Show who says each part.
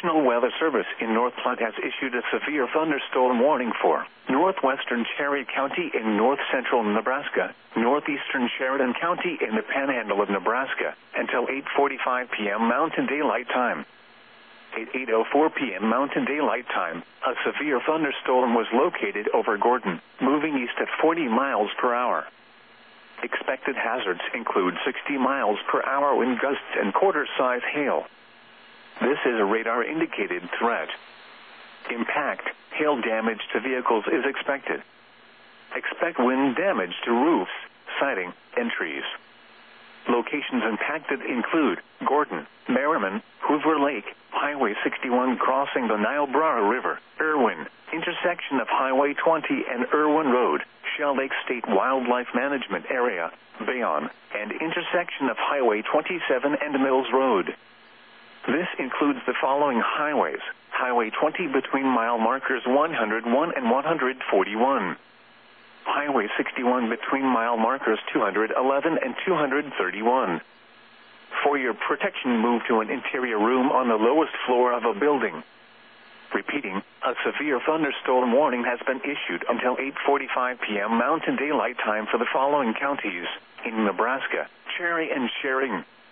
Speaker 1: National Weather Service in North Platte has issued a severe thunderstorm warning for northwestern Cherry County in north-central Nebraska, northeastern Sheridan County in the panhandle of Nebraska, until 8:45 p.m. Mountain Daylight Time. At 8:04 p.m. Mountain Daylight Time, a severe thunderstorm was located over Gordon, moving east at 40 miles per hour. Expected hazards include 60 miles per hour wind gusts and quarter-size hail. This is a radar-indicated threat. Impact, hail damage to vehicles is expected. Expect wind damage to roofs, siding, and trees. Locations impacted include Gordon, Merriman, Hoover Lake, Highway 61 crossing the Niobrara River, Irwin, intersection of Highway 20 and Irwin Road, Shell Lake State Wildlife Management Area, Bayonne, and intersection of Highway 27 and Mills Road. This includes the following highways: Highway 20 between mile markers 101 and 141. Highway 61 between mile markers 211 and 231. For your protection, move to an interior room on the lowest floor of a building. Repeating, a severe thunderstorm warning has been issued until 8:45 p.m. Mountain Daylight Time for the following counties in Nebraska: Cherry and Sheridan,